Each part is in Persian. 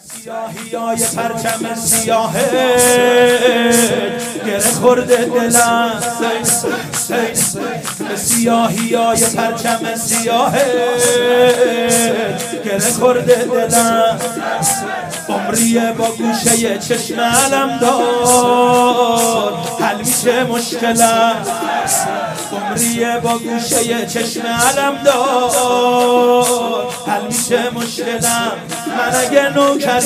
سیاهی های پرچم سیاهه گره خورده دلم، سیاهی های پرچم سیاهه گره خورده دلم. عمریه با گوشه چشم علم دار حل میشه مشکلم، عمریه با گوشه چشم علم دار حل میشه مشکلم. من اگه نوکری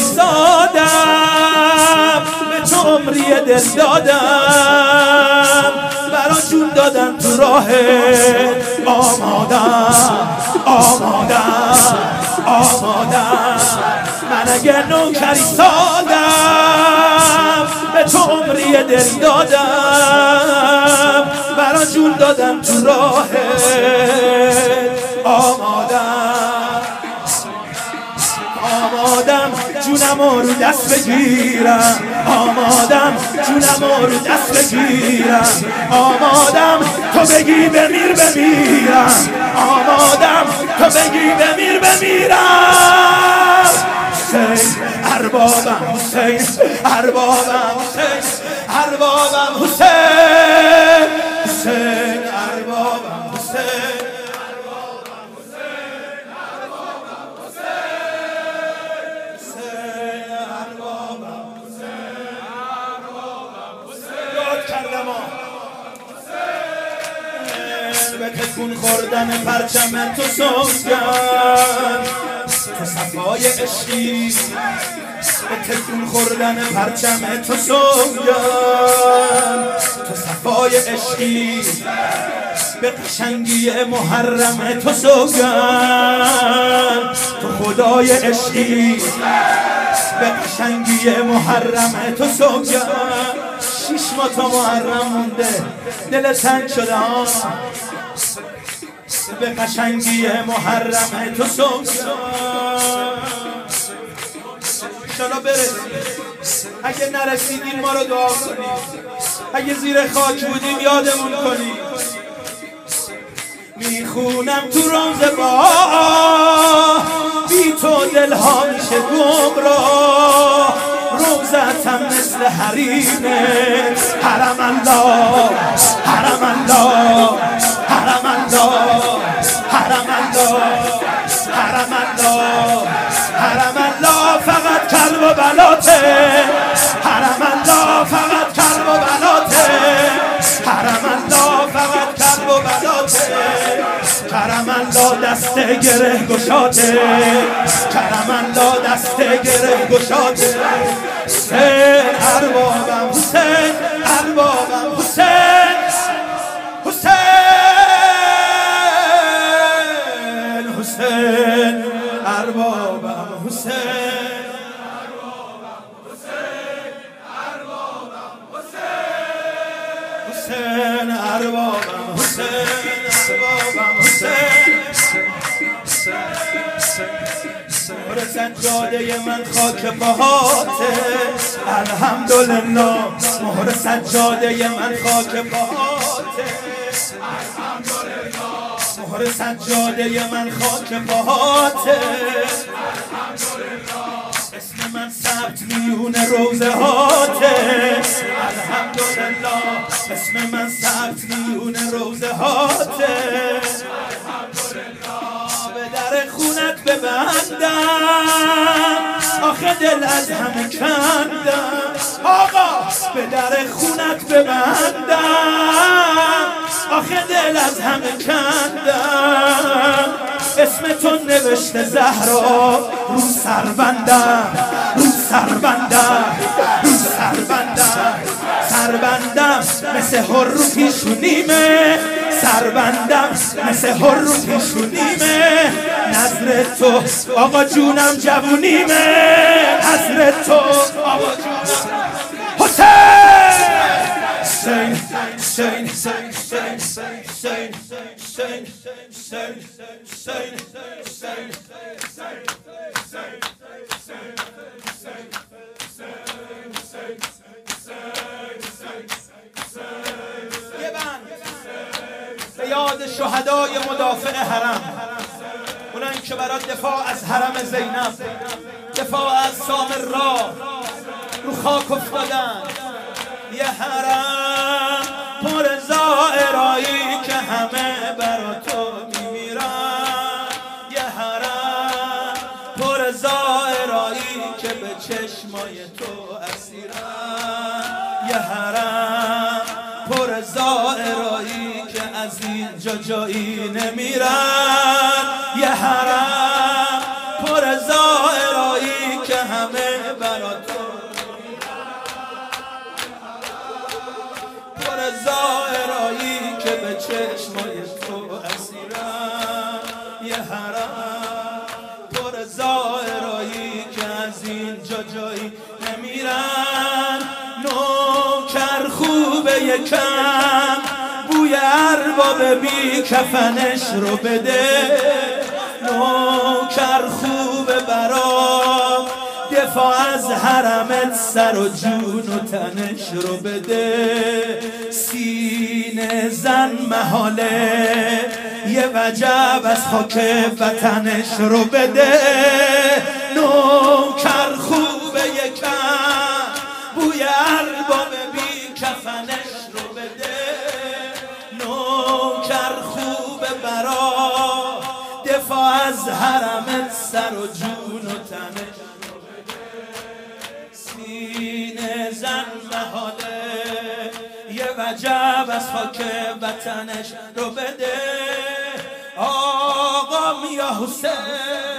زادم به تو عمریه دل دادم، برا جون دادم تو راه آمادم آمادم آمادم. من اگه نوکری زادم به تو عمریه دل دادم، برا جون دادم تو راه آمادم آمادم. جونمو رو دست بگیرم آمادم، جونمو رو دست بگیرم آمادم. تو بگی بمیر بمیرم آمادم، تو بگی بمیر بمیرم. حسین اربابم، حسین اربابم، حسین اربابم، حسین حسین اربابم، حسین به تکون خوردن پرچم تو سوگند، تو صفای عشقی به تکون خوردن پرچم تو سوگند، تو صفای عشقی به قشنگی محرم تو سوگند، تو خدای عشقی به قشنگی محرم تو سوگند. 6 ماه تا محرم مونده دل تنگ شده ها، به قشنگی محرم تو سوگند. انشالله برسید، اگه نرسیدین ما رو دعا کنید، اگه زیر خاک بودیم یادمون کنید. میخونم تو روز با بی تو دلها میشه گمراه، روزتم مثل حریمه. حرم الله حرم الله حرم الله حرم الله حرم الله حرم الله. فقط کلب و بلاته حرم الله، فقط کلب و بلاته حرم الله، فقط کلب و بلاته. کرم الله دست گره گشاده، کرم الله دست گره گشاده. حسین اربابم، حسین اربابم، حسین حسین حسین اربابم، حسین اربابم، حسین اربابم، حسین اربابم، حسین اربابم، حسین مهر سجاده من خاک پاهاته الحمدلله، مهر سجاده من خاک پاهاته الحمدلله، مهر سجاده من خاک پاهاته الحمدلله. اسم من ثبت میون روزه هاته الحمدلله، اسم من ثبت میون روزه هاته الحمدلله. به در خونت ببندم آخه دل از همه کندم، آقا به در خونت ببندم آخه دل از همه کندم. اسم تو نوشته زهرا رو سربندم، رو سربندم، رو سربندم، سربندم مثل هر رو پیشونیمه، سربندم مثل هر رو پیشونیمه. نظر تو آقا جونم جوونیمه، نظر تو آقا جونم حسین حسین حسین حسین حسین حسین به یاد شهدای مدافع حرم، اونایی که برای دفاع از حرم زینب دفاع از سامر را رو خاک افتادن. یه حرم پر زائرایی که همه برا تو میمیرن، یه حرم پر زائرایی که به چشمای تو اسیرن، یه حرم پر زائرایی که از اینجا جایی نمیرن، یه حرم پر زائرایی که همه برا تو زائرایی که به چشمای تو اسیرن، یه حرم پر زائرایی که از اینجا جایی نمیرن. نوکر خوبه یکم بوی ارباب بی کفنش رو بده، نوکر خوبه برام دفاع از حرمت سر و جون و تنش رو بده. سینه زن محاله یه وجب از خاک وطنش رو بده، نوکر خوبه یکم بوی ارباب بی کفنش رو بده، نوکر خوبه برا دفاع از حرمت سر و جون و تنش، سینه زن محاله یه وجب از خاک وطنش رو بده. آقام یا حسین